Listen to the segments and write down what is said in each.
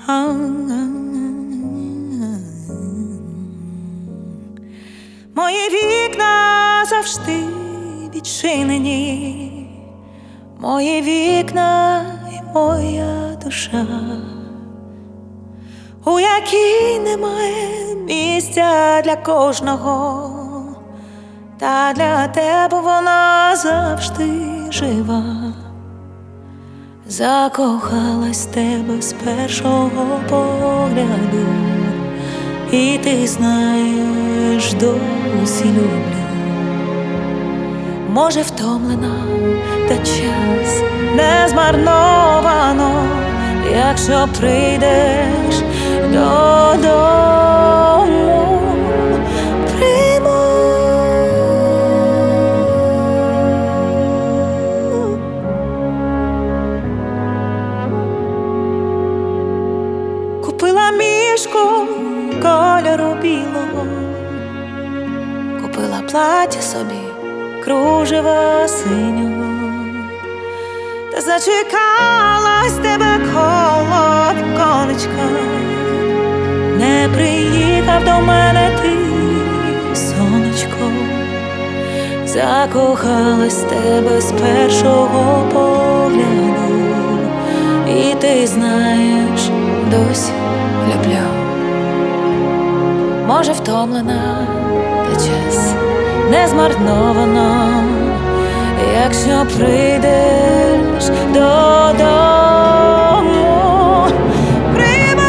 Мої вікна завжди відчинені, мої вікна і моя душа, у якій немає місця для кожного, та для тебе вона завжди жива. Закохалась в тебе з першого погляду, і ти знаєш, досі люблю. Може, втомлена, та час не змарновано, якщо прийдеш додому. Прийму. Купила мішку кольору білого, купила плаття собі кружева синього, та зачекалась тебе коло віконечка. Не приїхав до мене ти, сонечко. Закохалась в тебе з першого погляду, і ти знаєш, досі люблю. Може, втомлена, та час не змарновано, якщо прийдеш додому. Прийму.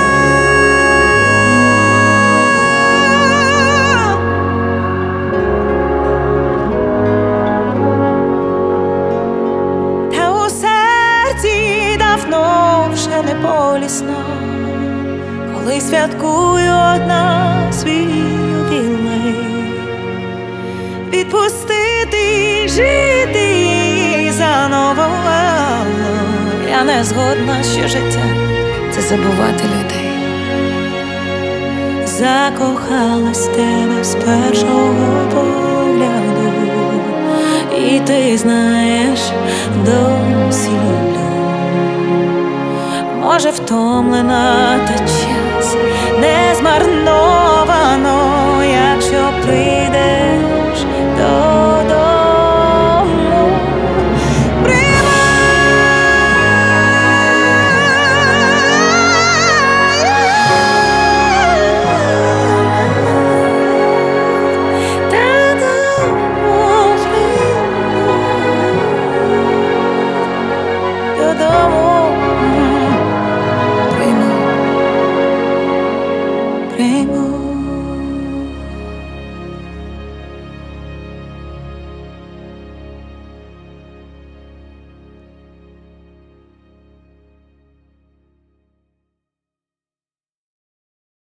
Та у серці давно вже не болісно, коли святкую одна свій ювілей. Відпустити, жити заново. Я не згодна, що життя – це забувати людей. Закохалась в тебе з першого погляду, і ти знаєш, досі люблю. Може, втомлена, та час не змарновано, якщо прийдеш додому. Прийму. Додому. Прийму.